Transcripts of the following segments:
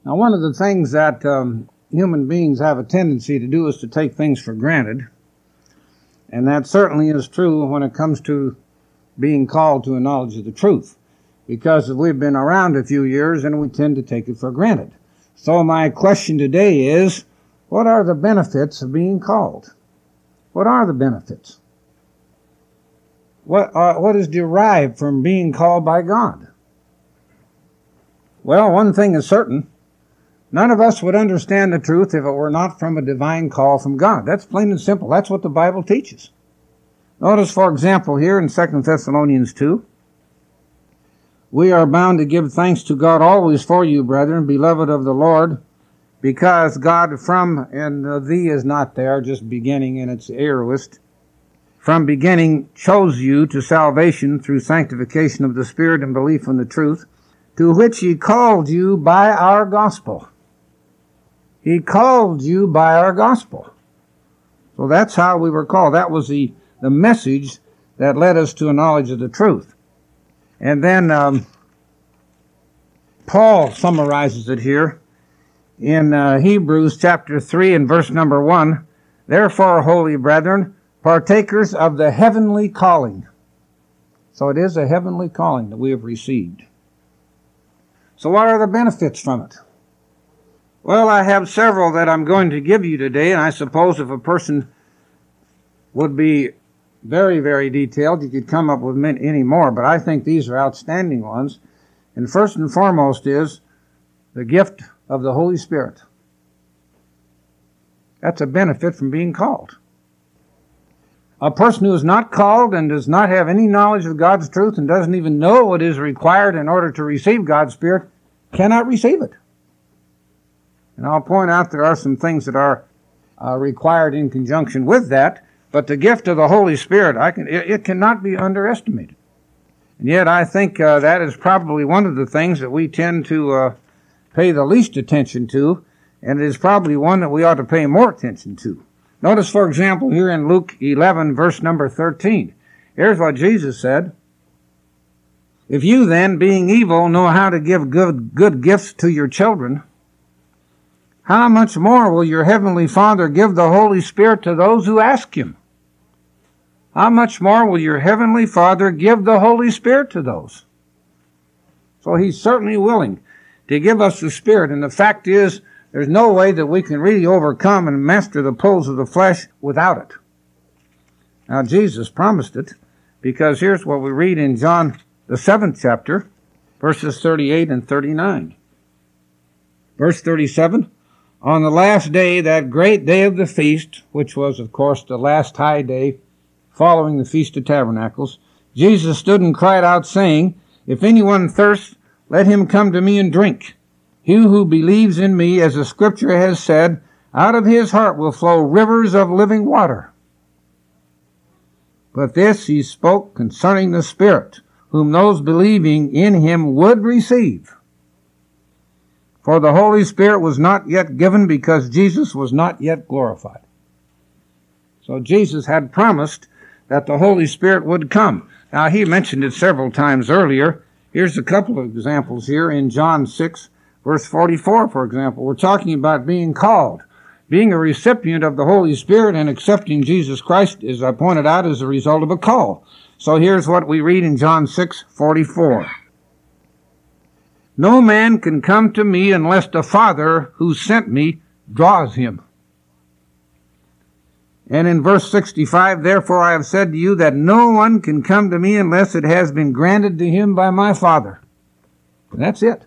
Now, one of the things that human beings have a tendency to do is to take things for granted. And that certainly is true when it comes to being called to a knowledge of the truth. Because we've been around a few years and we tend to take it for granted. So my question today is, what are the benefits of being called? What are the benefits? What is derived from being called by God? Well, one thing is certain. None of us would understand the truth if it were not from a divine call from God. That's plain and simple. That's what the Bible teaches. Notice, for example, here in 2 Thessalonians 2, we are bound to give thanks to God always for you, brethren, beloved of the Lord, because God from, and thee is not there, just beginning and it's aorist, from beginning chose you to salvation through sanctification of the Spirit and belief in the truth, to which he called you by our gospel. He called you by our gospel. So that's how we were called. That was the message that led us to a knowledge of the truth. And then Paul summarizes it here in Hebrews chapter 3 and verse number 1. Therefore, holy brethren, partakers of the heavenly calling. So it is a heavenly calling that we have received. So what are the benefits from it? Well, I have several that I'm going to give you today, and I suppose if a person would be very, very detailed, you could come up with many more, but I think these are outstanding ones. And first and foremost is the gift of the Holy Spirit. That's a benefit from being called. A person who is not called and does not have any knowledge of God's truth and doesn't even know what is required in order to receive God's Spirit cannot receive it. And I'll point out there are some things that are required in conjunction with that, but the gift of the Holy Spirit, it cannot be underestimated. And yet I think that is probably one of the things that we tend to pay the least attention to, and it is probably one that we ought to pay more attention to. Notice, for example, here in Luke 11, verse number 13. Here's what Jesus said. If you then, being evil, know how to give good gifts to your children, how much more will your heavenly Father give the Holy Spirit to those who ask him? How much more will your heavenly Father give the Holy Spirit to those? So he's certainly willing to give us the Spirit. And the fact is, there's no way that we can really overcome and master the pulls of the flesh without it. Now, Jesus promised it, because here's what we read in John, the 7th chapter, verses 38 and 39. Verse 37, on the last day, that great day of the feast, which was, of course, the last high day following the Feast of Tabernacles, Jesus stood and cried out, saying, if anyone thirsts, let him come to me and drink. He who believes in me, as the Scripture has said, out of his heart will flow rivers of living water. But this he spoke concerning the Spirit, whom those believing in him would receive. For the Holy Spirit was not yet given because Jesus was not yet glorified. So Jesus had promised that the Holy Spirit would come. Now, he mentioned it several times earlier. Here's a couple of examples here in John 6, verse 44, for example. We're talking about being called. Being a recipient of the Holy Spirit and accepting Jesus Christ, as I pointed out, is a result of a call. So here's what we read in John 6:44. No man can come to me unless the Father who sent me draws him. And in verse 65, therefore I have said to you that no one can come to me unless it has been granted to him by my Father. And that's it.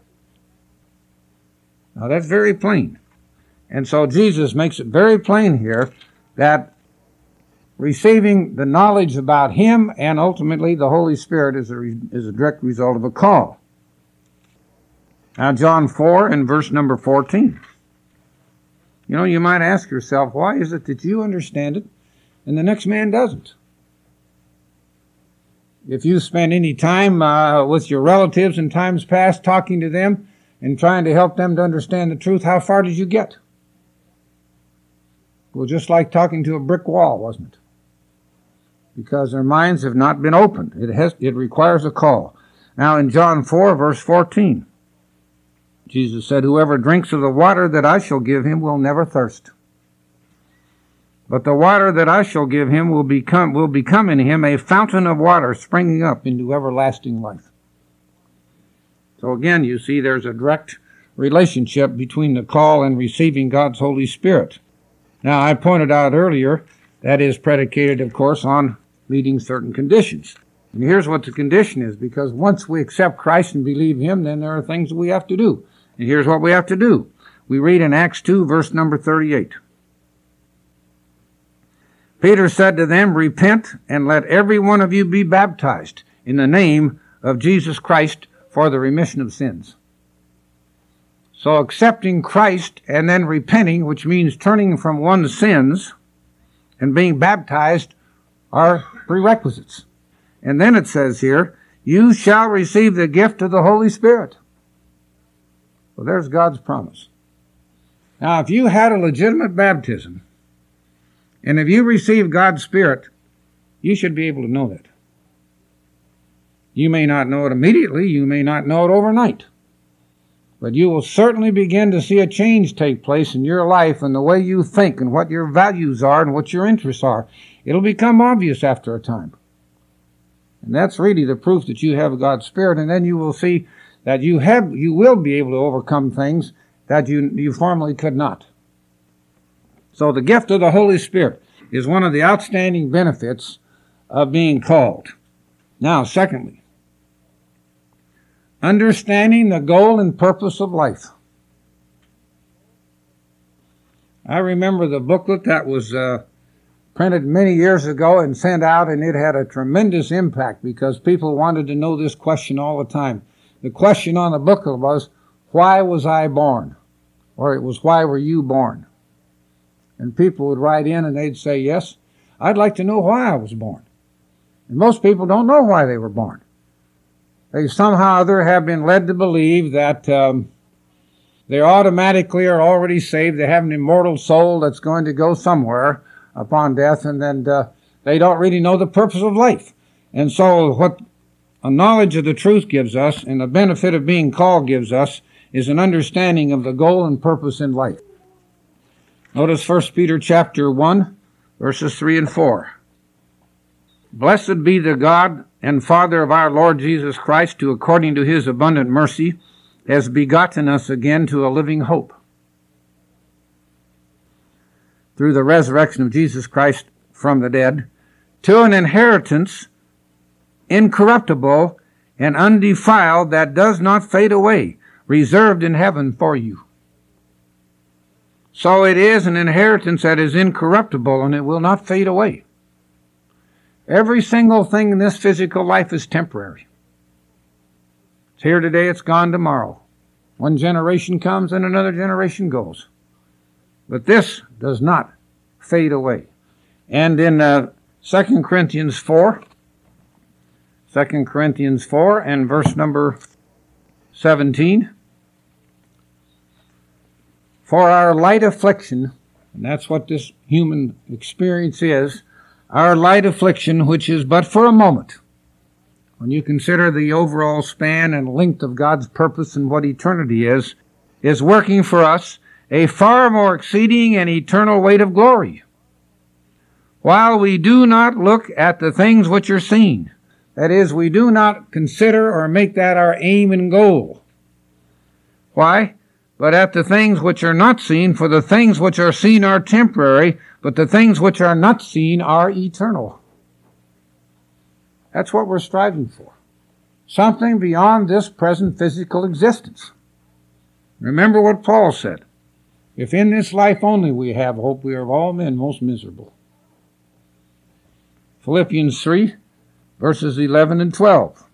Now that's very plain. And so Jesus makes it very plain here that receiving the knowledge about him and ultimately the Holy Spirit is a direct result of a call. Now John 4 and verse number 14. You know, you might ask yourself, why is it that you understand it and the next man doesn't? If you spend any time with your relatives in times past talking to them and trying to help them to understand the truth, how far did you get? Well, just like talking to a brick wall, wasn't it? Because their minds have not been opened. It requires a call. Now in John 4, verse 14, Jesus said, "Whoever drinks of the water that I shall give him will never thirst. But the water that I shall give him will become in him a fountain of water springing up into everlasting life." So again, you see there's a direct relationship between the call and receiving God's Holy Spirit. Now, I pointed out earlier that is predicated, of course, on meeting certain conditions. And here's what the condition is, because once we accept Christ and believe him, then there are things we have to do. And here's what we have to do. We read in Acts 2, verse number 38. Peter said to them, "Repent, and let every one of you be baptized in the name of Jesus Christ for the remission of sins." So accepting Christ and then repenting, which means turning from one's sins and being baptized, are prerequisites. And then it says here, "You shall receive the gift of the Holy Spirit." Well, there's God's promise. Now, if you had a legitimate baptism, and if you receive God's Spirit, you should be able to know that. You may not know it immediately, you may not know it overnight, but you will certainly begin to see a change take place in your life and the way you think and what your values are and what your interests are. It'll become obvious after a time. And that's really the proof that you have God's Spirit, and then you will see that you will be able to overcome things that you formerly could not. So the gift of the Holy Spirit is one of the outstanding benefits of being called. Now, secondly, understanding the goal and purpose of life. I remember the booklet that was printed many years ago and sent out, and it had a tremendous impact because people wanted to know this question all the time. The question on the booklet was, "Why was I born?" Or it was, "Why were you born?" And people would write in and they'd say, "Yes, I'd like to know why I was born." And most people don't know why they were born. They somehow or other have been led to believe that they automatically are already saved. They have an immortal soul that's going to go somewhere upon death, and then they don't really know the purpose of life. And so what a knowledge of the truth gives us, and the benefit of being called gives us, is an understanding of the goal and purpose in life. Notice 1 Peter chapter 1, verses 3 and 4. "Blessed be the God and Father of our Lord Jesus Christ, who according to his abundant mercy has begotten us again to a living hope, through the resurrection of Jesus Christ from the dead, to an inheritance incorruptible and undefiled, that does not fade away, reserved in heaven for you." So it is an inheritance that is incorruptible, and it will not fade away. Every single thing in this physical life is temporary. It's here today, it's gone tomorrow. One generation comes and another generation goes. But this does not fade away. And in 2 Corinthians 4, and verse number 17, "For our light affliction," and that's what this human experience is, "our light affliction, which is but for a moment," when you consider the overall span and length of God's purpose and what eternity is working for us a far more exceeding and eternal weight of glory, while we do not look at the things which are seen. That is, we do not consider or make that our aim and goal. Why? But at the things which are not seen, for the things which are seen are temporary, but the things which are not seen are eternal. That's what we're striving for. Something beyond this present physical existence. Remember what Paul said. "If in this life only we have hope, we are of all men most miserable." Philippians 3, verses 11 and 12.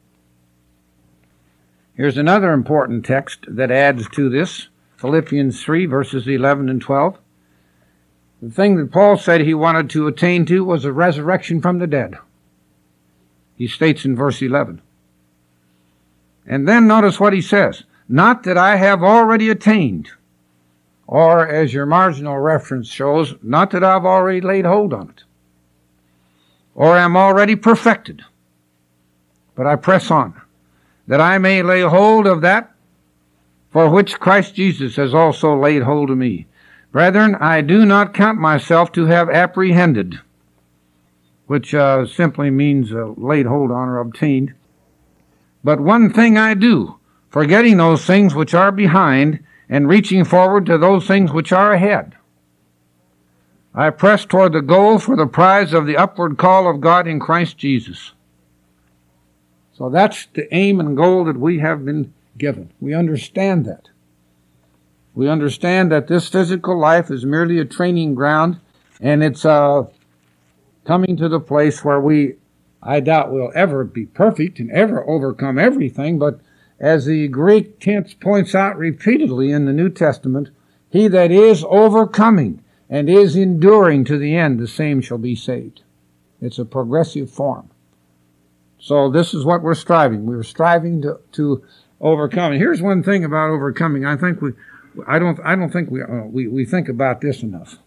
Here's another important text that adds to this. Philippians 3, verses 11 and 12. The thing that Paul said he wanted to attain to was a resurrection from the dead. He states in verse 11. And then notice what he says. "Not that I have already attained," or as your marginal reference shows, not that I've already laid hold on it, or am already perfected, but I press on, that I may lay hold of that for which Christ Jesus has also laid hold of me. Brethren, I do not count myself to have apprehended, which simply means laid hold on or obtained. But one thing I do, forgetting those things which are behind, and reaching forward to those things which are ahead. I press toward the goal for the prize of the upward call of God in Christ Jesus. So that's the aim and goal that we have been given. We understand that. We understand that this physical life is merely a training ground, and it's coming to the place where I doubt we'll ever be perfect and ever overcome everything, but as the Greek tense points out repeatedly in the New Testament, he that is overcoming and is enduring to the end, the same shall be saved. It's a progressive form. So this is what we're striving. We're striving to overcome. And here's one thing about overcoming. I don't think we think about this enough.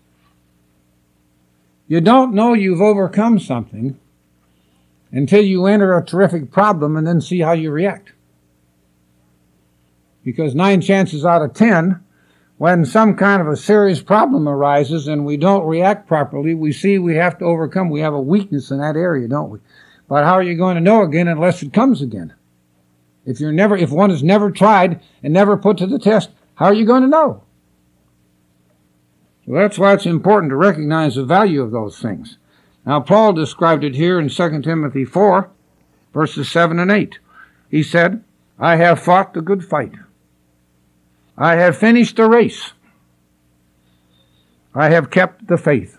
You don't know you've overcome something until you enter a terrific problem and then see how you react. Because 9 chances out of 10, when some kind of a serious problem arises and we don't react properly, we see we have to overcome. We have a weakness in that area, don't we? But how are you going to know again unless it comes again? If one is never tried and never put to the test, how are you going to know? So that's why it's important to recognize the value of those things. Now, Paul described it here in 2 Timothy 4, verses 7 and 8. He said, I have fought the good fight. I have finished the race. I have kept the faith.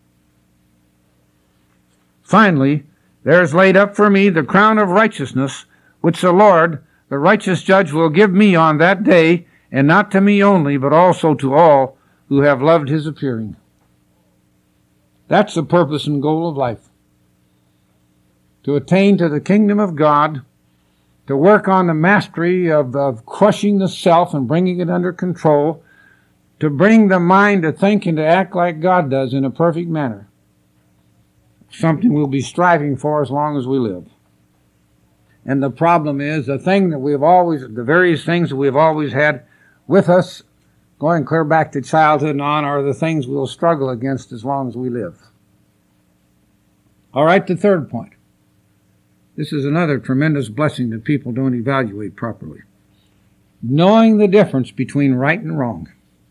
Finally, there is laid up for me the crown of righteousness, which the Lord, the righteous judge, will give me on that day, and not to me only, but also to all who have loved his appearing. That's the purpose and goal of life. To attain to the kingdom of God, to work on the mastery of crushing the self and bringing it under control, to bring the mind to think and to act like God does in a perfect manner. Something we'll be striving for as long as we live. And the problem is, the various things that we've always had with us, going clear back to childhood and on, are the things we'll struggle against as long as we live. All right, the third point. This is another tremendous blessing that people don't evaluate properly. Knowing the difference between right and wrong.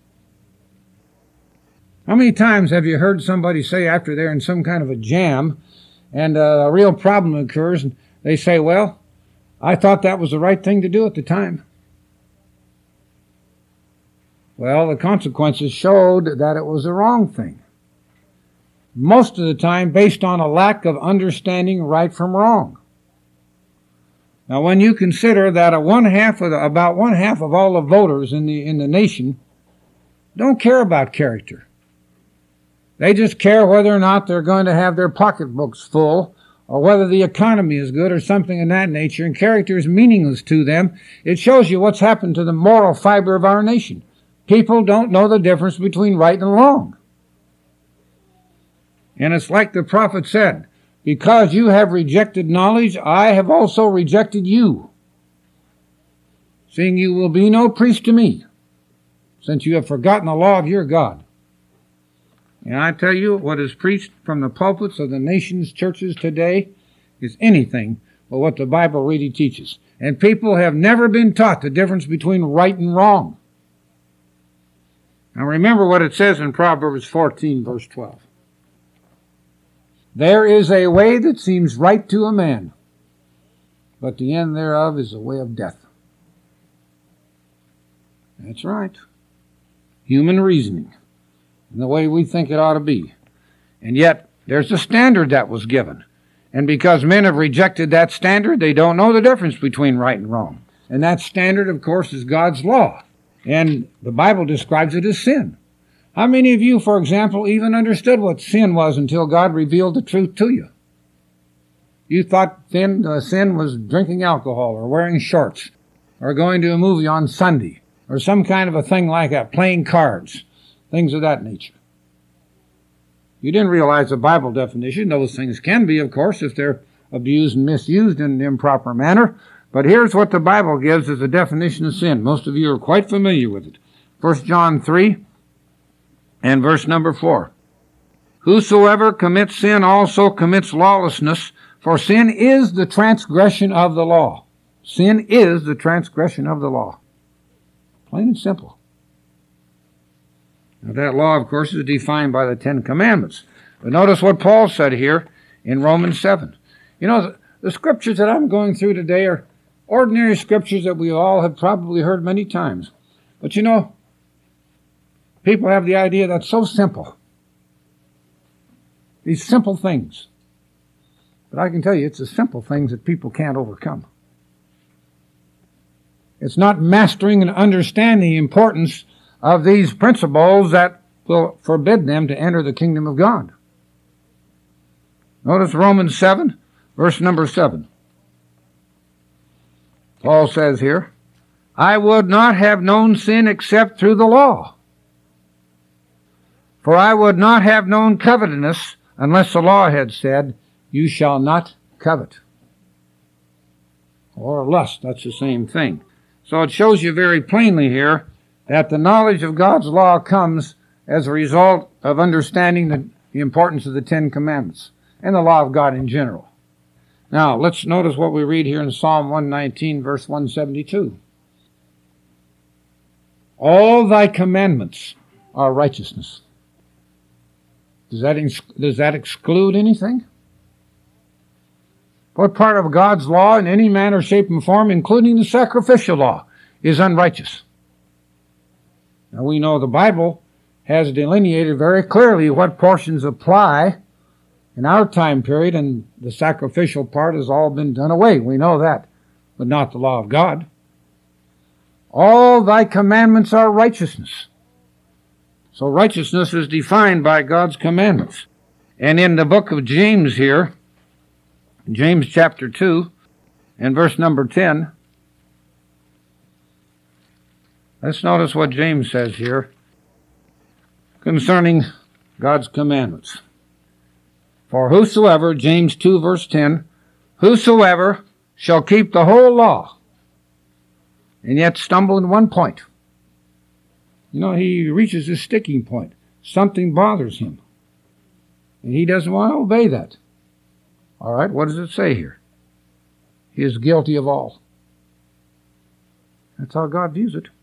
How many times have you heard somebody say after they're in some kind of a jam and a real problem occurs, and they say, well, I thought that was the right thing to do at the time. Well, the consequences showed that it was the wrong thing. Most of the time based on a lack of understanding right from wrong. Now, when you consider that about one half of all the voters in the nation don't care about character. They just care whether or not they're going to have their pocketbooks full, or whether the economy is good, or something of that nature, and character is meaningless to them. It shows you what's happened to the moral fiber of our nation. People don't know the difference between right and wrong. And it's like the prophet said, because you have rejected knowledge, I have also rejected you, seeing you will be no priest to me, since you have forgotten the law of your God. And I tell you, what is preached from the pulpits of the nation's churches today is anything but what the Bible really teaches. And people have never been taught the difference between right and wrong. Now remember what it says in Proverbs 14, verse 12. There is a way that seems right to a man, but the end thereof is a way of death. That's right. Human reasoning, and the way we think it ought to be. And yet, there's a standard that was given. And because men have rejected that standard, they don't know the difference between right and wrong. And that standard, of course, is God's law. And the Bible describes it as sin. How many of you, for example, even understood what sin was until God revealed the truth to you? You thought sin was drinking alcohol, or wearing shorts, or going to a movie on Sunday, or some kind of a thing like that, playing cards, things of that nature. You didn't realize the Bible definition. Those things can be, of course, if they're abused and misused in an improper manner. But here's what the Bible gives as a definition of sin. Most of you are quite familiar with it. 1 John 3 and verse number 4. Whosoever commits sin also commits lawlessness, for sin is the transgression of the law. Sin is the transgression of the law. Plain and simple. Now that law, of course, is defined by the Ten Commandments. But notice what Paul said here in Romans 7. You know, the scriptures that I'm going through today are ordinary scriptures that we all have probably heard many times. But you know, people have the idea that's so simple. These simple things. But I can tell you, it's the simple things that people can't overcome. It's not mastering and understanding the importance of these principles that will forbid them to enter the kingdom of God. Notice Romans 7, verse number 7. Paul says here, I would not have known sin except through the law. For I would not have known covetousness unless the law had said, you shall not covet. Or lust, that's the same thing. So it shows you very plainly here that the knowledge of God's law comes as a result of understanding the importance of the Ten Commandments and the law of God in general. Now, let's notice what we read here in Psalm 119, verse 172. All thy commandments are righteousness. Does that exclude anything? What part of God's law in any manner, shape, and form, including the sacrificial law, is unrighteous? Now we know the Bible has delineated very clearly what portions apply in our time period, and the sacrificial part has all been done away. We know that, but not the law of God. All thy commandments are righteousness. So righteousness is defined by God's commandments. And in the book of James here, James chapter 2 and verse number 10, let's notice what James says here concerning God's commandments. For whosoever, James 2 verse 10, whosoever shall keep the whole law and yet stumble in one point. You know, he reaches a sticking point. Something bothers him. And he doesn't want to obey that. All right, what does it say here? He is guilty of all. That's how God views it.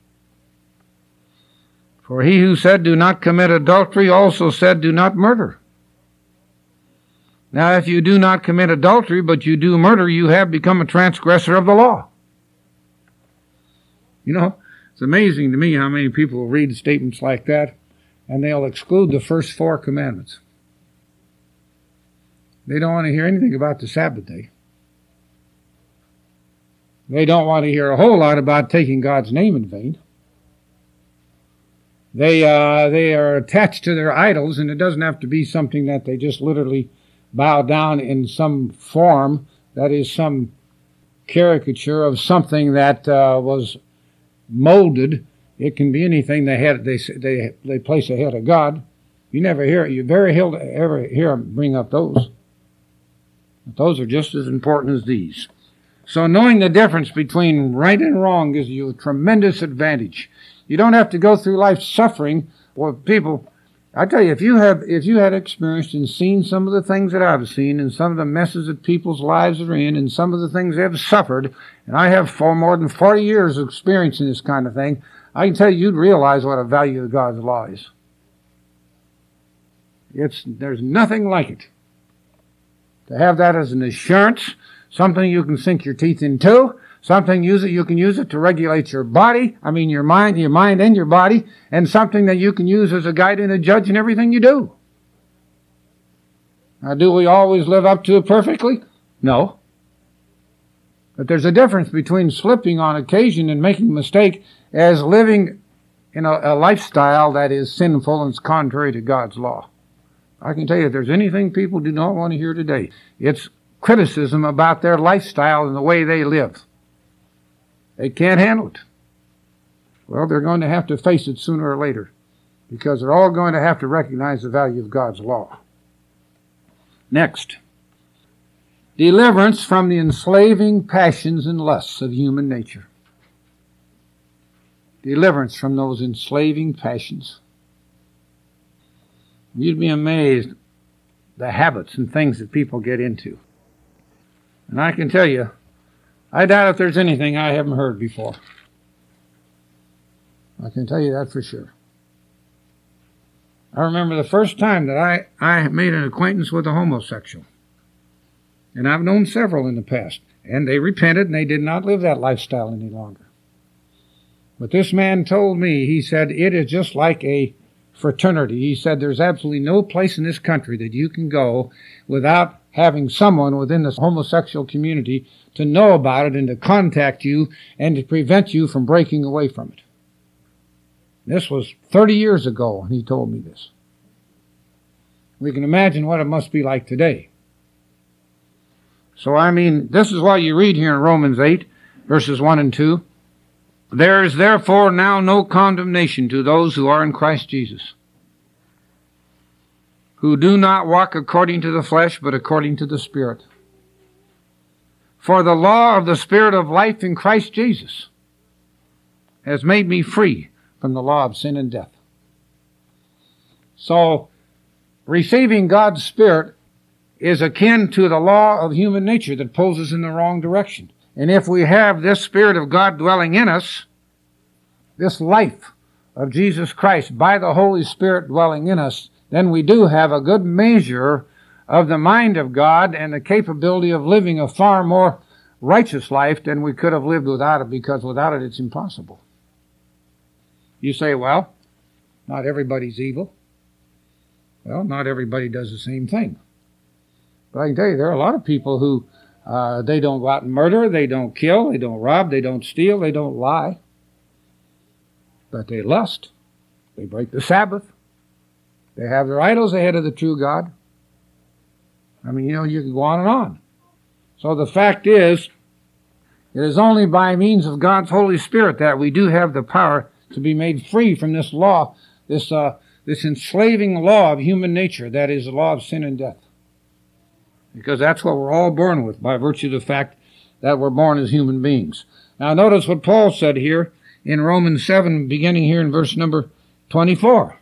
For he who said, do not commit adultery, also said, do not murder. Now, if you do not commit adultery, but you do murder, you have become a transgressor of the law. You know, it's amazing to me how many people will read statements like that, and they'll exclude the first 4 commandments. They don't want to hear anything about the Sabbath day. They don't want to hear a whole lot about taking God's name in vain. They are attached to their idols, and it doesn't have to be something that they just literally bow down in some form that is some caricature of something that was molded. It can be anything they place ahead of God. You never hear it. You very ever hear them bring up those. But those are just as important as these. So knowing the difference between right and wrong gives you a tremendous advantage. You don't have to go through life suffering with people. I tell you, if you had experienced and seen some of the things that I've seen and some of the messes that people's lives are in and some of the things they've suffered, and I have for more than 40 years of experience in this kind of thing, I can tell you, you'd realize what a value of God's law is. There's nothing like it. To have that as an assurance, something you can sink your teeth into, something you can use it to regulate your body, your mind and your body, and something that you can use as a guide and a judge in everything you do. Now, do we always live up to it perfectly? No. But there's a difference between slipping on occasion and making a mistake as living in a lifestyle that is sinful and is contrary to God's law. I can tell you, if there's anything people do not want to hear today, it's criticism about their lifestyle and the way they live. They can't handle it. Well, they're going to have to face it sooner or later, because they're all going to have to recognize the value of God's law. Next, Deliverance from the enslaving passions and lusts of human nature. Deliverance from those enslaving passions. You'd be amazed the habits and things that people get into. And I can tell you, I doubt if there's anything I haven't heard before. I can tell you that for sure. I remember the first time that I made an acquaintance with a homosexual. And I've known several in the past. And they repented and they did not live that lifestyle any longer. But this man told me, he said, it is just like a fraternity. He said, there's absolutely no place in this country that you can go without having someone within the homosexual community to know about it and to contact you and to prevent you from breaking away from it. This was 30 years ago, and he told me this. We can imagine what it must be like today. So, this is what you read here in Romans 8, verses 1 and 2. There is therefore now no condemnation to those who are in Christ Jesus, who do not walk according to the flesh, but according to the Spirit. For the law of the Spirit of life in Christ Jesus has made me free from the law of sin and death. So, receiving God's Spirit is akin to the law of human nature that pulls us in the wrong direction. And if we have this Spirit of God dwelling in us, this life of Jesus Christ by the Holy Spirit dwelling in us, then we do have a good measure of the mind of God and the capability of living a far more righteous life than we could have lived without it, because without it, it's impossible. You say, well, not everybody's evil. Well, not everybody does the same thing. But I can tell you, there are a lot of people who they don't go out and murder, they don't kill, they don't rob, they don't steal, they don't lie. But they lust. They break the Sabbath. They have their idols ahead of the true God. You can go on and on. So the fact is, it is only by means of God's Holy Spirit that we do have the power to be made free from this law, this enslaving law of human nature, that is the law of sin and death. Because that's what we're all born with, by virtue of the fact that we're born as human beings. Now notice what Paul said here in Romans 7, beginning here in verse number 24.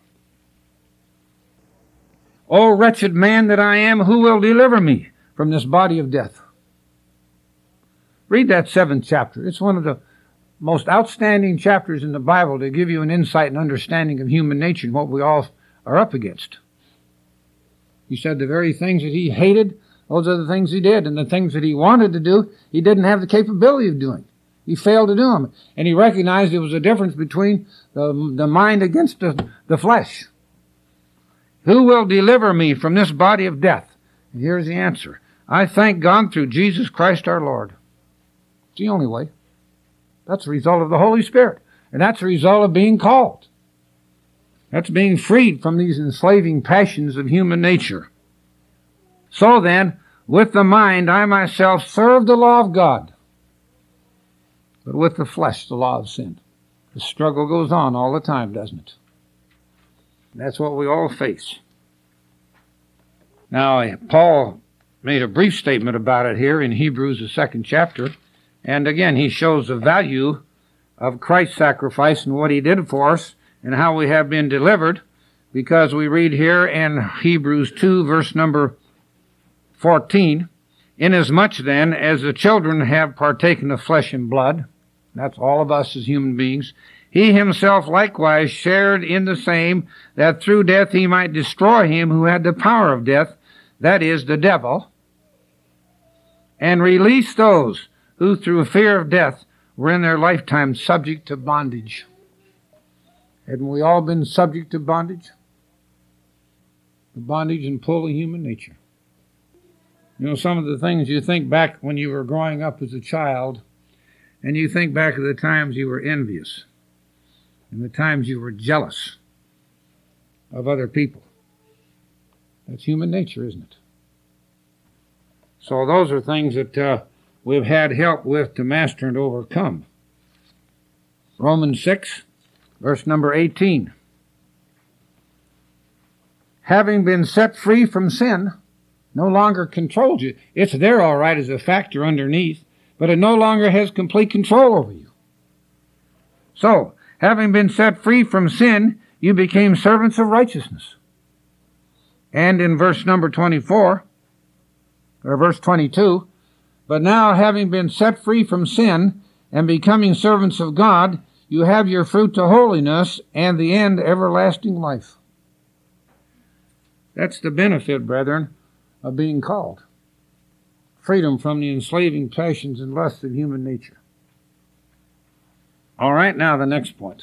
O wretched man that I am, who will deliver me from this body of death? Read that 7th chapter. It's one of the most outstanding chapters in the Bible to give you an insight and understanding of human nature and what we all are up against. He said the very things that he hated, those are the things he did. And the things that he wanted to do, he didn't have the capability of doing. He failed to do them. And he recognized there was a difference between the mind against the flesh. Who will deliver me from this body of death? And here's the answer. I thank God through Jesus Christ our Lord. It's the only way. That's the result of the Holy Spirit. And that's the result of being called. That's being freed from these enslaving passions of human nature. So then, with the mind, I myself serve the law of God, but with the flesh, the law of sin. The struggle goes on all the time, doesn't it? That's what we all face. Now, Paul made a brief statement about it here in Hebrews, the 2nd chapter. And again, he shows the value of Christ's sacrifice and what he did for us and how we have been delivered, because we read here in Hebrews 2, verse number 14, Inasmuch then as the children have partaken of flesh and blood, that's all of us as human beings, he himself likewise shared in the same, that through death he might destroy him who had the power of death, that is, the devil, and release those who through fear of death were in their lifetime subject to bondage. Hadn't we all been subject to bondage? The bondage and pull of human nature. Some of the things you think back when you were growing up as a child, and you think back of the times you were envious, and the times you were jealous of other people. That's human nature, isn't it? So those are things that we've had help with to master and overcome. Romans 6, verse number 18. Having been set free from sin, no longer controls you. It's there all right as a factor underneath, but it no longer has complete control over you. So, having been set free from sin, you became servants of righteousness. And in verse number 24, or verse 22, but now having been set free from sin and becoming servants of God, you have your fruit to holiness and the end everlasting life. That's the benefit, brethren, of being called. Freedom from the enslaving passions and lusts of human nature. All right, now the next point.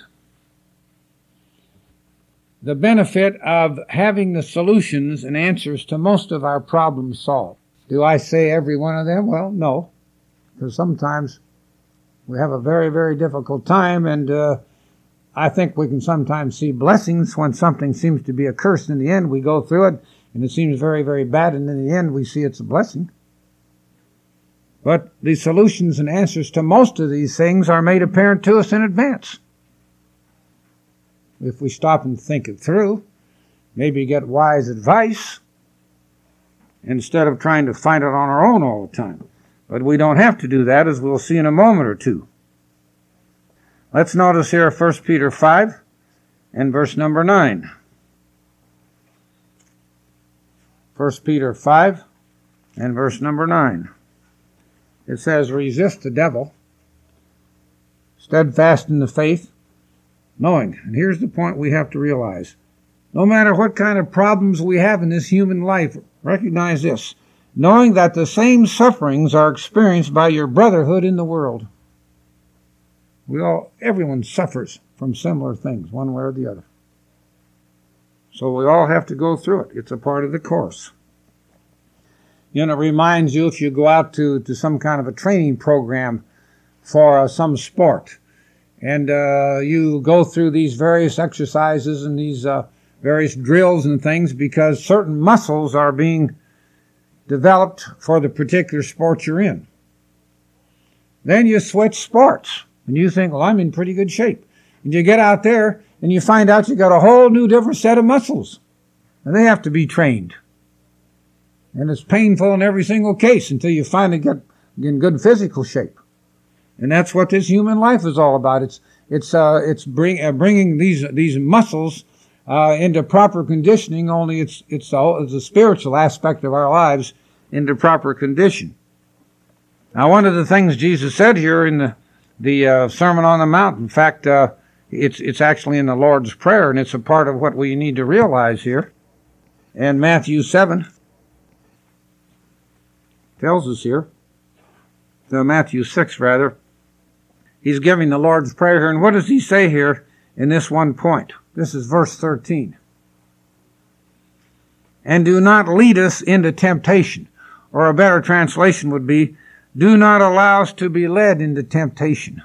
The benefit of having the solutions and answers to most of our problems solved. Do I say every one of them? Well, no. Because sometimes we have a very, very difficult time, and I think we can sometimes see blessings when something seems to be a curse. In the end, we go through it, and it seems very, very bad, and in the end, we see it's a blessing. But the solutions and answers to most of these things are made apparent to us in advance. If we stop and think it through, maybe get wise advice, instead of trying to find it on our own all the time. But we don't have to do that, as we'll see in a moment or two. Let's notice here 1 Peter 5 and verse number 9. 1 Peter 5 and verse number 9. It says, resist the devil, steadfast in the faith, knowing, and here's the point we have to realize, no matter what kind of problems we have in this human life, recognize this, knowing that the same sufferings are experienced by your brotherhood in the world. Everyone suffers from similar things, one way or the other. So we all have to go through it. It's a part of the course. It reminds you if you go out to some kind of a training program for some sport, and you go through these various exercises and these various drills and things because certain muscles are being developed for the particular sport you're in. Then you switch sports, and you think, well, I'm in pretty good shape. And you get out there, and you find out you got a whole new different set of muscles, and they have to be trained. And it's painful in every single case until you finally get in good physical shape. And that's what this human life is all about. It's bringing these muscles into proper conditioning. Only it's the spiritual aspect of our lives into proper condition. Now, one of the things Jesus said here in the Sermon on the Mount, in fact, it's actually in the Lord's Prayer, and it's a part of what we need to realize here. And Matthew 7 tells us here, Matthew 6 rather, he's giving the Lord's Prayer here, and what does he say here in this one point? This is verse 13. And do not lead us into temptation, or a better translation would be, do not allow us to be led into temptation.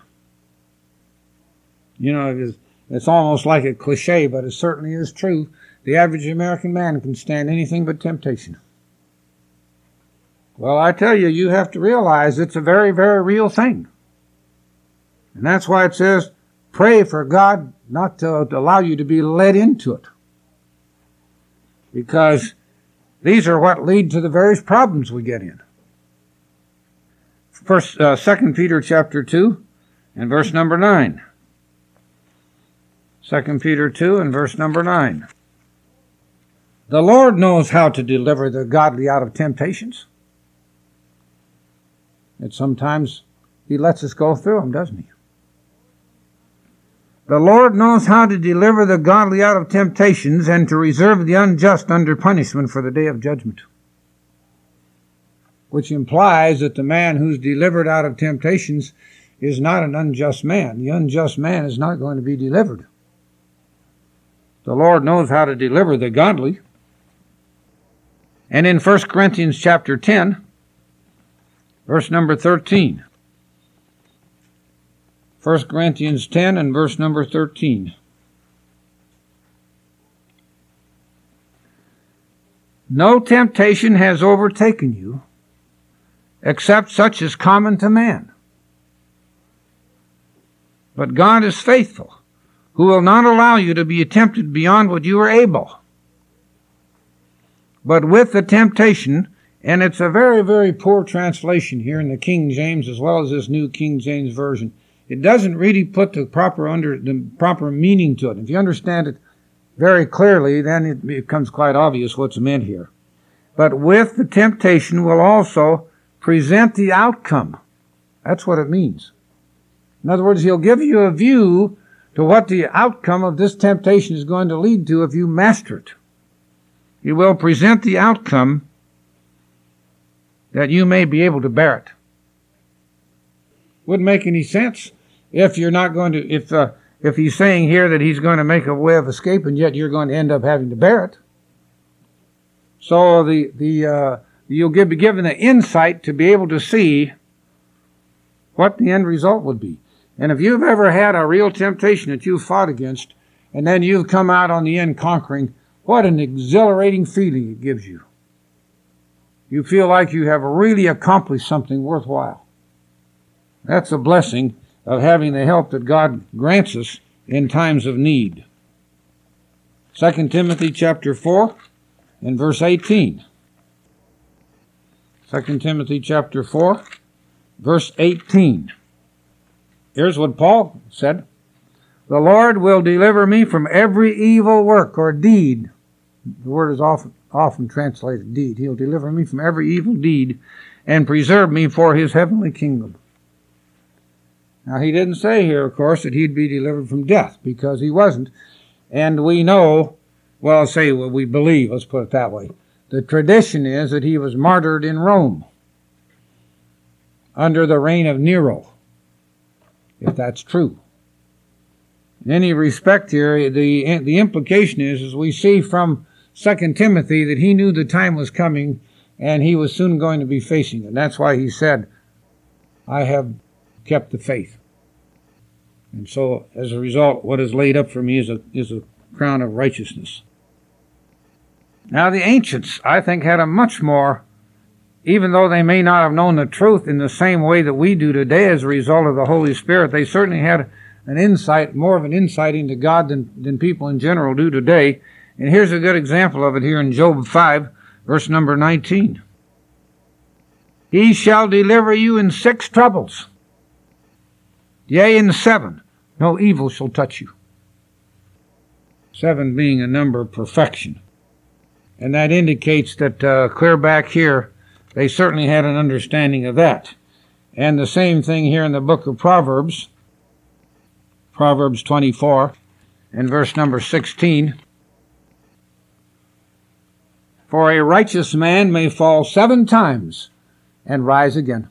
It's almost like a cliche, but it certainly is true. The average American man can stand anything but temptation. Well, I tell you, you have to realize it's a very, very real thing. And that's why it says, pray for God not to allow you to be led into it. Because these are what lead to the various problems we get in. 2 Peter chapter 2 and verse number 9. 2 Peter 2 and verse number 9. The Lord knows how to deliver the godly out of temptations. And sometimes he lets us go through them, doesn't he? The Lord knows how to deliver the godly out of temptations and to reserve the unjust under punishment for the day of judgment. Which implies that the man who's delivered out of temptations is not an unjust man. The unjust man is not going to be delivered. The Lord knows how to deliver the godly. And in 1 Corinthians chapter 10, verse number 13. 1 Corinthians 10 and verse number 13. No temptation has overtaken you, except such as common to man. But God is faithful, who will not allow you to be tempted beyond what you are able. But with the temptation And it's a very, very poor translation here in the King James as well as this New King James Version. It doesn't really put the proper meaning to it. If you understand it very clearly, then it becomes quite obvious what's meant here. But with the temptation will also present the outcome. That's what it means. In other words, he'll give you a view to what the outcome of this temptation is going to lead to if you master it. He will present the outcome that you may be able to bear it. Wouldn't make any sense if you're not going to, if he's saying here that he's going to make a way of escape and yet you're going to end up having to bear it. So you'll be given the insight to be able to see what the end result would be. And if you've ever had a real temptation that you've fought against, and then you've come out on the end conquering, what an exhilarating feeling it gives you. You feel like you have really accomplished something worthwhile. That's a blessing of having the help that God grants us in times of need. 2 Timothy chapter 4 and verse 18. 2 Timothy chapter 4, verse 18. Here's what Paul said. The Lord will deliver me from every evil work or deed. The word is often translated deed. He'll deliver me from every evil deed and preserve me for his heavenly kingdom. Now, he didn't say here, of course, that he'd be delivered from death, because he wasn't. And we know, we believe, let's put it that way. The tradition is that he was martyred in Rome under the reign of Nero, if that's true. In any respect here, the implication is, as we see from 2 Timothy, that he knew the time was coming and he was soon going to be facing it. And that's why he said, I have kept the faith. And so, as a result, what is laid up for me is a crown of righteousness. Now, the ancients, I think, had a much more, even though they may not have known the truth in the same way that we do today as a result of the Holy Spirit, they certainly had an insight, more of an insight into God than people in general do today. And here's a good example of it here in Job 5, verse number 19. He shall deliver you in 6 troubles. Yea, in 7, no evil shall touch you. 7 being a number of perfection. And that indicates that clear back here, they certainly had an understanding of that. And the same thing here in the book of Proverbs, Proverbs 24, and verse number 16. For a righteous man may fall 7 times and rise again.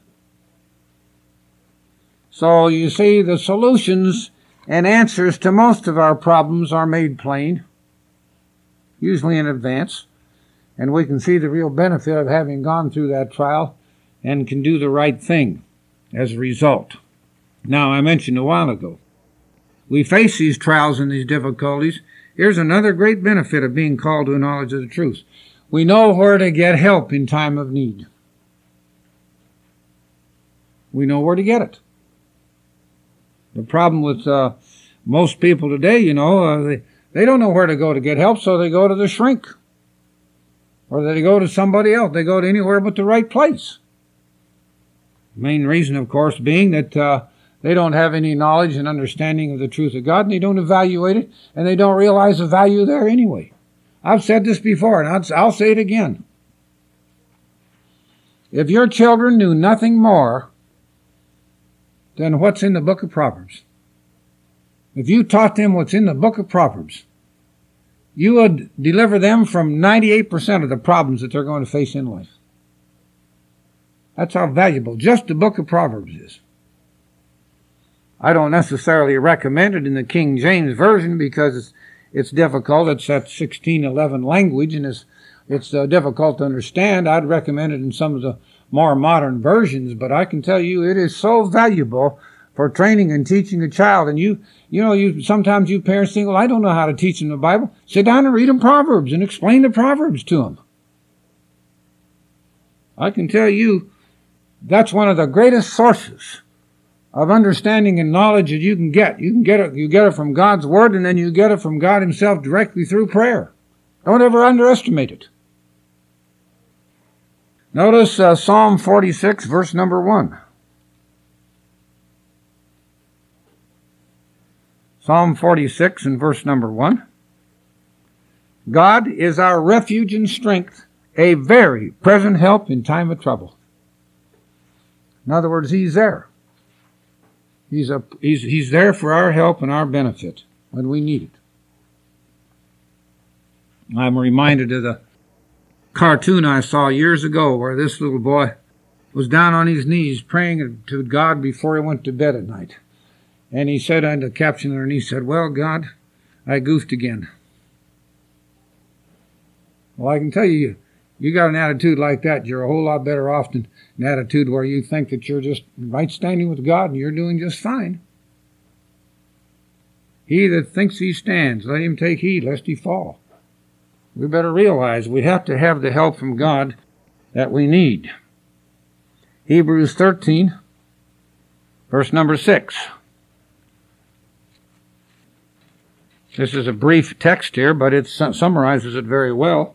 So you see, the solutions and answers to most of our problems are made plain, usually in advance, and we can see the real benefit of having gone through that trial and can do the right thing as a result. Now, I mentioned a while ago, we face these trials and these difficulties. Here's another great benefit of being called to a knowledge of the truth. We know where to get help in time of need. We know where to get it. The problem with most people today, they don't know where to go to get help, so they go to the shrink. Or they go to somebody else. They go to anywhere but the right place. The main reason, of course, being that they don't have any knowledge and understanding of the truth of God, and they don't evaluate it, and they don't realize the value there anyway. I've said this before, and I'll say it again. If your children knew nothing more than what's in the book of Proverbs, if you taught them what's in the book of Proverbs, you would deliver them from 98% of the problems that they're going to face in life. That's how valuable just the book of Proverbs is. I don't necessarily recommend it in the King James Version because it's difficult. It's that 1611 language, and it's difficult to understand. I'd recommend it in some of the more modern versions, but I can tell you it is so valuable for training and teaching a child. And sometimes you parents think, well, I don't know how to teach them the Bible. Sit down and read them Proverbs and explain the Proverbs to them. I can tell you that's one of the greatest sources of understanding and knowledge that you can get. You get it from God's Word, and then you get it from God Himself directly through prayer. Don't ever underestimate it. Notice Psalm 46, verse number 1. Psalm 46 and verse number 1. God is our refuge and strength, a very present help in time of trouble. In other words, He's there. He's there for our help and our benefit when we need it. I'm reminded of the cartoon I saw years ago where this little boy was down on his knees praying to God before he went to bed at night. And he said, under the caption underneath, said, "Well, God, I goofed again." Well, I can tell you, you got an attitude like that, you're a whole lot better off than an attitude where you think that you're just right standing with God and you're doing just fine. He that thinks he stands, let him take heed lest he fall. We better realize we have to have the help from God that we need. Hebrews 13, verse number 6. This is a brief text here, but it summarizes it very well.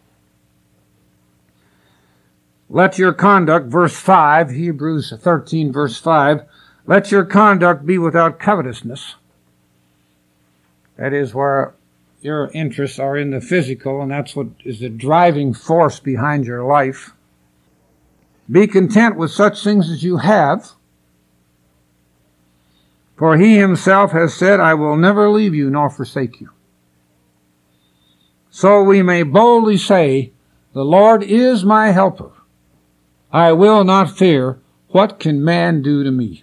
Let your conduct, verse 5, Hebrews 13, verse 5, let your conduct be without covetousness. That is where your interests are in the physical, and that's what is the driving force behind your life. Be content with such things as you have, for He Himself has said, I will never leave you nor forsake you. So we may boldly say, the Lord is my helper. I will not fear. What can man do to me?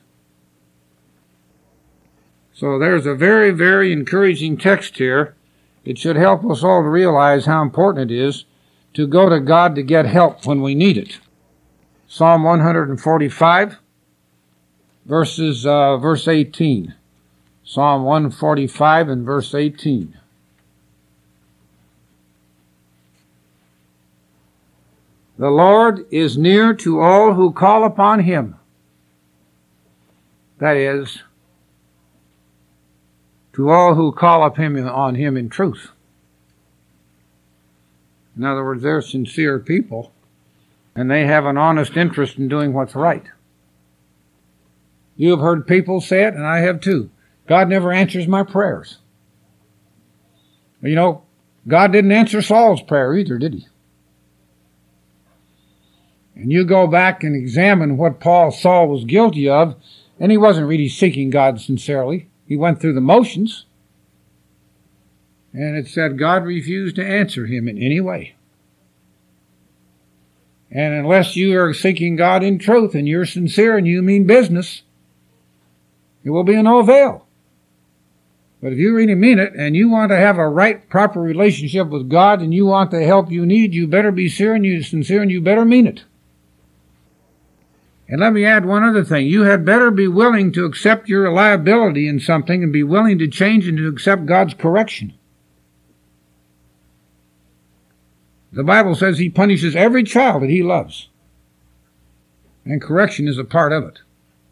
So there's a very, very encouraging text here. It should help us all to realize how important it is to go to God to get help when we need it. Psalm 145, verse 18. Psalm 145 and verse 18. The Lord is near to all who call upon Him. That is, to all who call on Him in truth. In other words, they're sincere people, and they have an honest interest in doing what's right. You have heard people say it, and I have too. God never answers my prayers. Well, you know, God didn't answer Saul's prayer either, did He? And you go back and examine what Saul was guilty of, and he wasn't really seeking God sincerely. He went through the motions. And it said God refused to answer him in any way. And unless you are seeking God in truth and you're sincere and you mean business, it will be of no avail. But if you really mean it and you want to have a right, proper relationship with God and you want the help you need, you better be sincere and you better mean it. And let me add one other thing. You had better be willing to accept your liability in something and be willing to change and to accept God's correction. The Bible says He punishes every child that He loves. And correction is a part of it.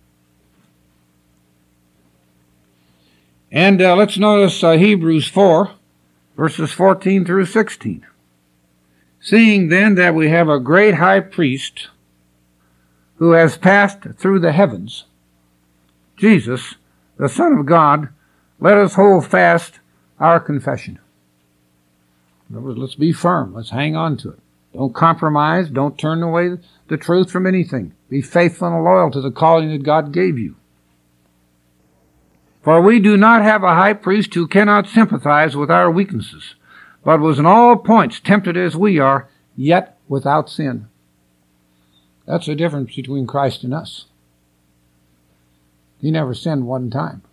And let's notice Hebrews 4, verses 14 through 16. Seeing then that we have a great high priest who has passed through the heavens, Jesus, the Son of God, let us hold fast our confession. In other words, let's be firm. Let's hang on to it. Don't compromise. Don't turn away the truth from anything. Be faithful and loyal to the calling that God gave you. For we do not have a high priest who cannot sympathize with our weaknesses, but was in all points tempted as we are, yet without sin. That's the difference between Christ and us. He never sinned one time.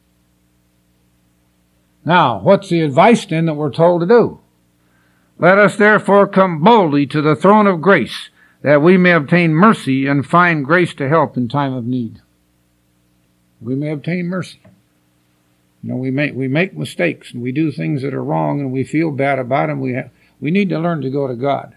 Now, what's the advice then that we're told to do? Let us therefore come boldly to the throne of grace, that we may obtain mercy and find grace to help in time of need. We may obtain mercy. You know, we make mistakes and we do things that are wrong and we feel bad about them. We need to learn to go to God.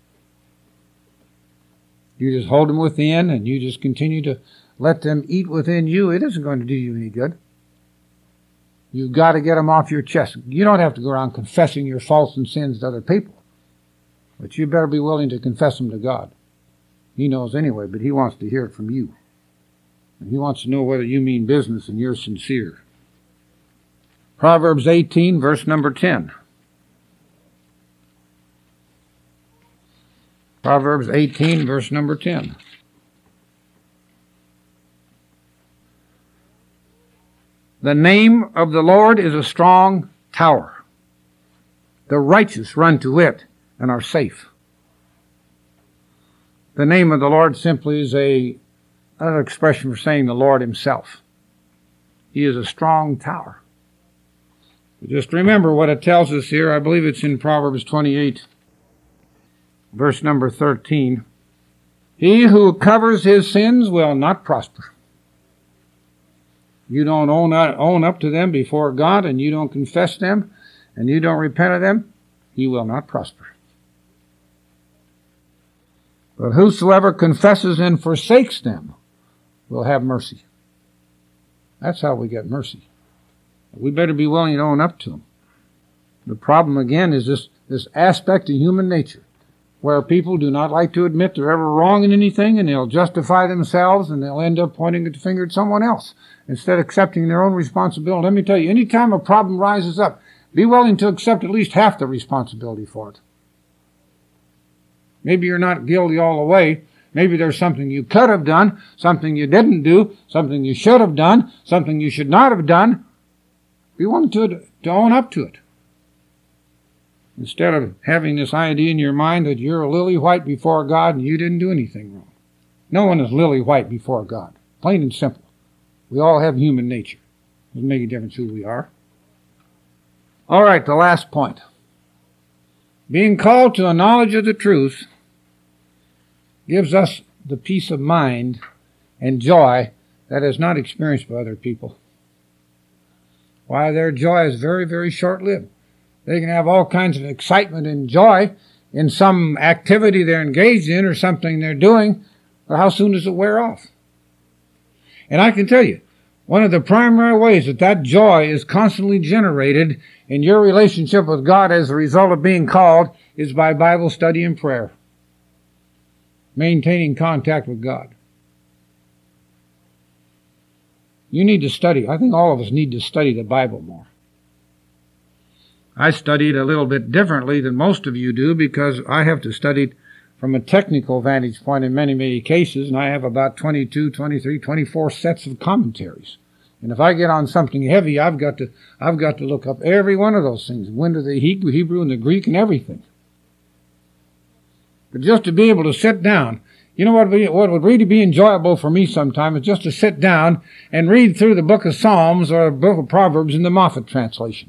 You just hold them within and you just continue to let them eat within you. It isn't going to do you any good. You've got to get them off your chest. You don't have to go around confessing your faults and sins to other people. But you better be willing to confess them to God. He knows anyway, but he wants to hear it from you. And he wants to know whether you mean business and you're sincere. Proverbs 18, verse number 10. Proverbs 18, verse number 10. The name of the Lord is a strong tower. The righteous run to it and are safe. The name of the Lord simply is another expression for saying the Lord himself. He is a strong tower. But just remember what it tells us here. I believe it's in Proverbs 28, verse number 13. He who covers his sins will not prosper. You don't own up to them before God, and you don't confess them, and you don't repent of them, he will not prosper. But whosoever confesses and forsakes them will have mercy. That's how we get mercy. We better be willing to own up to them. The problem, again, is this aspect of human nature, where people do not like to admit they're ever wrong in anything, and they'll justify themselves, and they'll end up pointing the finger at someone else instead of accepting their own responsibility. Let me tell you, any time a problem rises up, be willing to accept at least half the responsibility for it. Maybe you're not guilty all the way. Maybe there's something you could have done, something you didn't do, something you should have done, something you should not have done. Be willing to own up to it. Instead of having this idea in your mind that you're a lily white before God and you didn't do anything wrong. No one is lily white before God. Plain and simple. We all have human nature. It doesn't make a difference who we are. All right, the last point. Being called to a knowledge of the truth gives us the peace of mind and joy that is not experienced by other people. Why, their joy is very, very short-lived. They can have all kinds of excitement and joy in some activity they're engaged in or something they're doing, but how soon does it wear off? And I can tell you, one of the primary ways that joy is constantly generated in your relationship with God as a result of being called is by Bible study and prayer. Maintaining contact with God. You need to study. I think all of us need to study the Bible more. I study it a little bit differently than most of you do because I have to study it from a technical vantage point in many, many cases, and I have about 22, 23, 24 sets of commentaries. And if I get on something heavy, I've got to look up every one of those things, into the Hebrew and the Greek and everything. But just to be able to sit down, you know what would really be enjoyable for me sometimes is just to sit down and read through the book of Psalms or the book of Proverbs in the Moffat translation.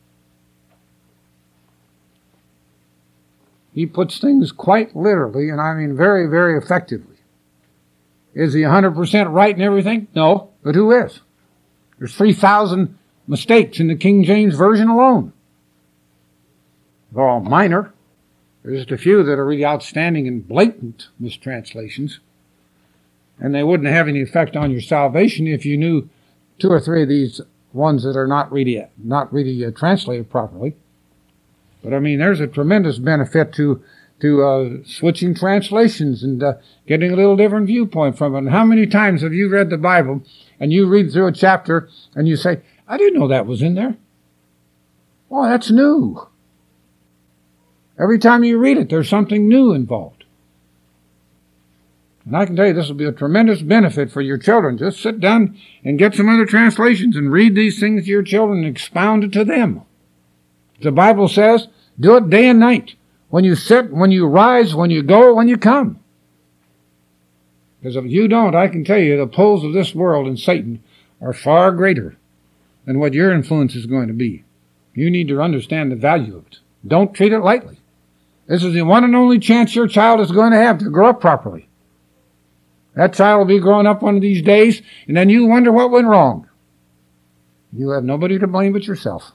He puts things quite literally, and I mean very, very effectively. Is he 100% right in everything? No, but who is? There's 3,000 mistakes in the King James Version alone. They're all minor. There's just a few that are really outstanding and blatant mistranslations. And they wouldn't have any effect on your salvation if you knew 2 or 3 of these ones that are not really translated properly. But I mean, there's a tremendous benefit to switching translations and getting a little different viewpoint from it. And how many times have you read the Bible and you read through a chapter and you say, I didn't know that was in there. Well, that's new. Every time you read it, there's something new involved. And I can tell you this will be a tremendous benefit for your children. Just sit down and get some other translations and read these things to your children and expound it to them. The Bible says, do it day and night. When you sit, when you rise, when you go, when you come. Because if you don't, I can tell you the pulls of this world and Satan are far greater than what your influence is going to be. You need to understand the value of it. Don't treat it lightly. This is the one and only chance your child is going to have to grow up properly. That child will be growing up one of these days, and then you wonder what went wrong. You have nobody to blame but yourself.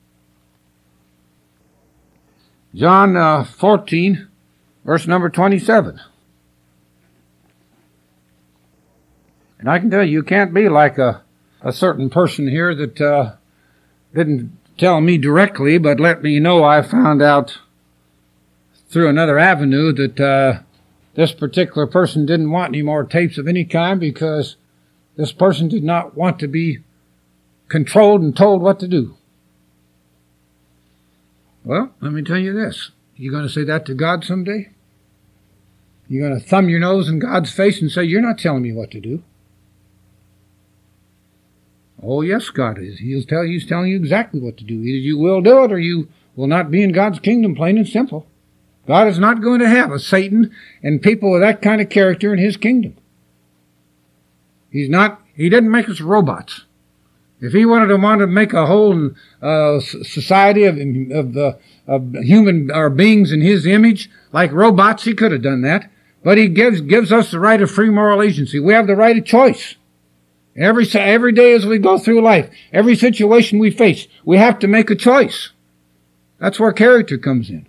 John 14, verse number 27. And I can tell you can't be like a certain person here that didn't tell me directly, but let me know I found out through another avenue that this particular person didn't want any more tapes of any kind because this person did not want to be controlled and told what to do. Well, let me tell you this. You going to say that to God someday? You're going to thumb your nose in God's face and say, you're not telling me what to do. Oh, yes, God is. He's telling you exactly what to do. Either you will do it or you will not be in God's kingdom, plain and simple. God is not going to have a Satan and people with that kind of character in his kingdom. He didn't make us robots. If he wanted to make a whole society of human or beings in his image, like robots, he could have done that. But he gives us the right of free moral agency. We have the right of choice. Every day as we go through life, every situation we face, we have to make a choice. That's where character comes in.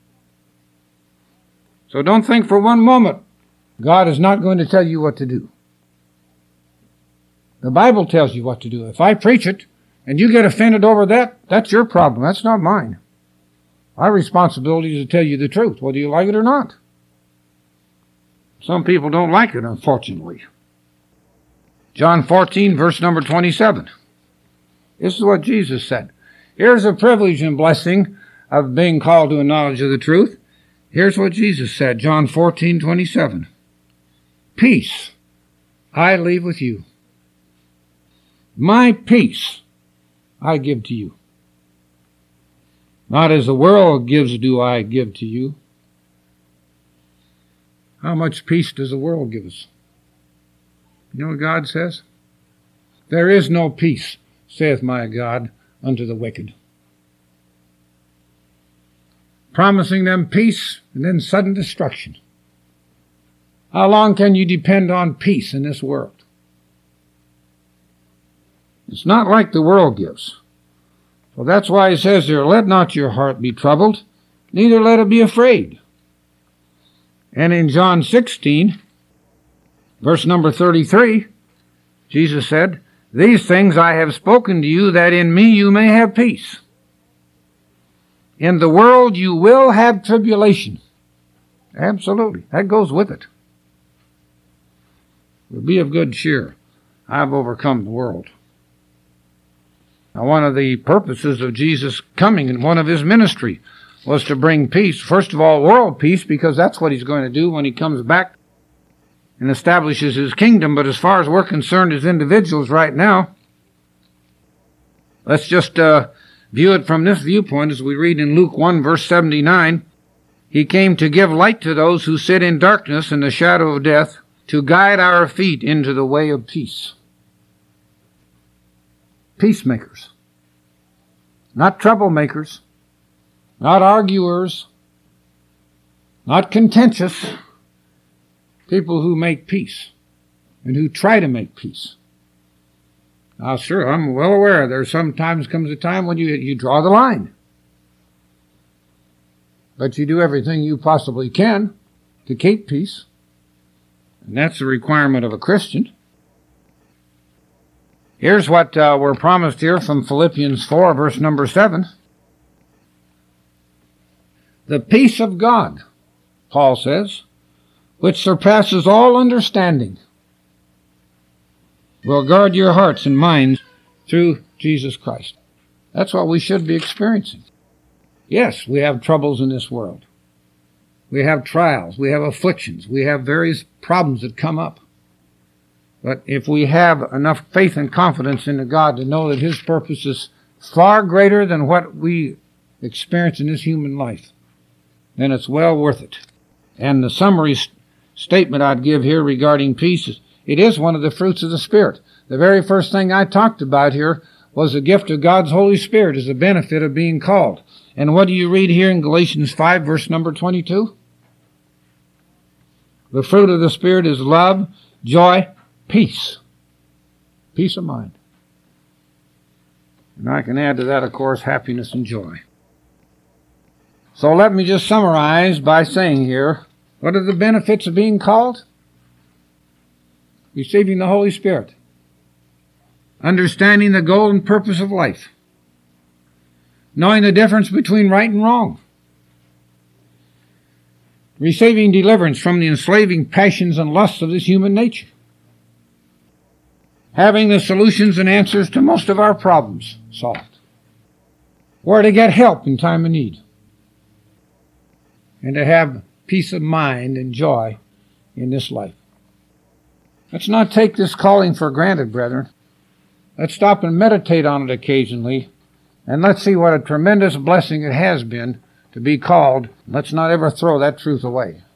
So don't think for one moment God is not going to tell you what to do. The Bible tells you what to do. If I preach it and you get offended over that, that's your problem. That's not mine. My responsibility is to tell you the truth, whether you like it or not. Some people don't like it, unfortunately. John 14, verse number 27. This is what Jesus said. Here's a privilege and blessing of being called to a knowledge of the truth. Here's what Jesus said, John 14, 27. Peace I leave with you. My peace I give to you. Not as the world gives do I give to you. How much peace does the world give us? You know what God says? There is no peace, saith my God, unto the wicked. Promising them peace and then sudden destruction. How long can you depend on peace in this world? It's not like the world gives. So that's why he says there, let not your heart be troubled, neither let it be afraid. And in John 16, verse number 33, Jesus said, these things I have spoken to you, that in me you may have peace. In the world you will have tribulation. Absolutely. That goes with it. But be of good cheer. I've overcome the world. Now, one of the purposes of Jesus coming in one of his ministry was to bring peace. First of all, world peace, because that's what he's going to do when he comes back and establishes his kingdom. But as far as we're concerned as individuals right now, let's just view it from this viewpoint as we read in Luke 1, verse 79. He came to give light to those who sit in darkness and the shadow of death, to guide our feet into the way of peace. Peacemakers. Not troublemakers. Not arguers. Not contentious. People who make peace and who try to make peace. Now, sure, I'm well aware there sometimes comes a time when you draw the line. But you do everything you possibly can to keep peace. And that's the requirement of a Christian. Here's what we're promised here from Philippians 4, verse number 7. The peace of God, Paul says, which surpasses all understanding, will guard your hearts and minds through Jesus Christ. That's what we should be experiencing. Yes, we have troubles in this world. We have trials. We have afflictions. We have various problems that come up. But if we have enough faith and confidence in God to know that his purpose is far greater than what we experience in this human life, then it's well worth it. And the summary statement I'd give here regarding peace is, it is one of the fruits of the Spirit. The very first thing I talked about here was the gift of God's Holy Spirit as a benefit of being called. And what do you read here in Galatians 5, verse number 22? The fruit of the Spirit is love, joy, peace. Peace of mind. And I can add to that, of course, happiness and joy. So let me just summarize by saying here, what are the benefits of being called? Receiving the Holy Spirit. Understanding the goal and purpose of life. Knowing the difference between right and wrong. receiving deliverance from the enslaving passions and lusts of this human nature, having the solutions and answers to most of our problems solved, where to get help in time of need, and to have peace of mind and joy in this life. Let's not take this calling for granted, brethren. Let's stop and meditate on it occasionally, and let's see what a tremendous blessing it has been to be called. Let's not ever throw that truth away.